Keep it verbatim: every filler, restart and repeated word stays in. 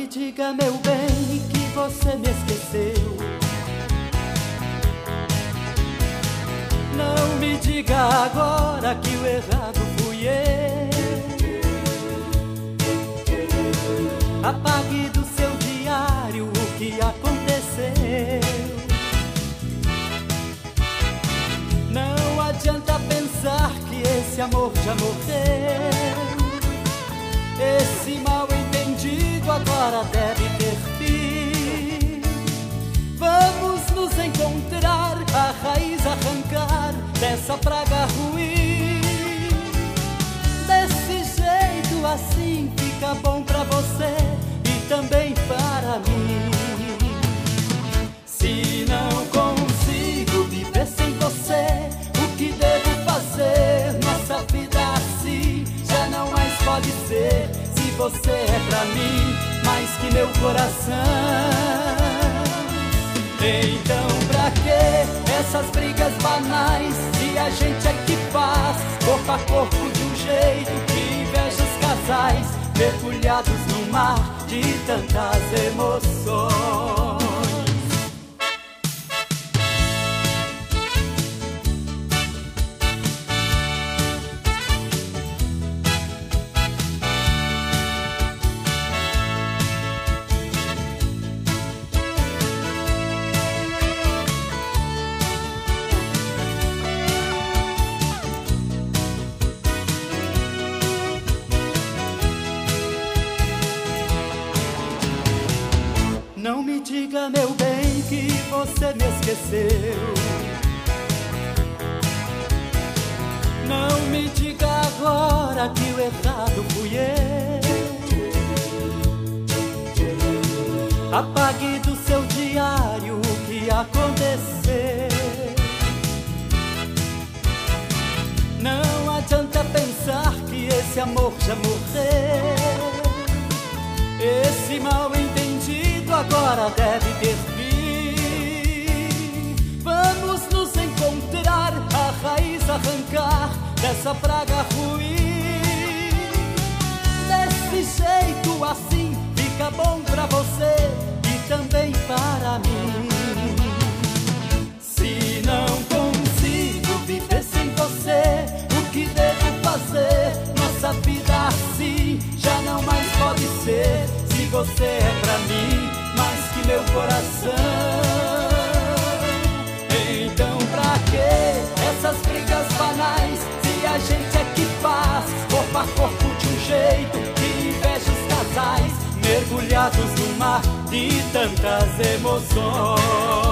diga, meu bem, que você me esqueceu. Não me diga agora que o errado fui eu. Apague do seu diário o que aconteceu. Não adianta pensar que esse amor já morreu. Esse mal entendido agora deve ter fim. Vamos nos encontrar, a raiz arrancar dessa praga ruim. Desse jeito assim fica bom pra você e também para mim. Se não consigo viver sem você, o que devo fazer? Nossa vida assim já não mais pode ser. Se você é pra mim mais que meu coração, então pra que essas brigas banais? Se a gente é que faz corpo a corpo de um jeito que inveja os casais mergulhados no mar de tantas emoções. Não me diga, meu bem, que você me esqueceu. Não me diga agora que o errado fui eu. Apague do seu diário o que aconteceu. Não adianta pensar que esse amor já morreu. Esse mal entendido agora deve ter fim. Vamos nos encontrar, a raiz arrancar dessa praga ruim. Desse jeito assim fica bom pra você e também para mim. Se não consigo viver sem você, o que devo fazer? Nossa vida assim já não mais pode ser. Se você é pra mim mais que meu coração, então pra que essas brigas banais? Se a gente é que faz corpo a corpo de um jeito que inveja os casais mergulhados no mar de tantas emoções.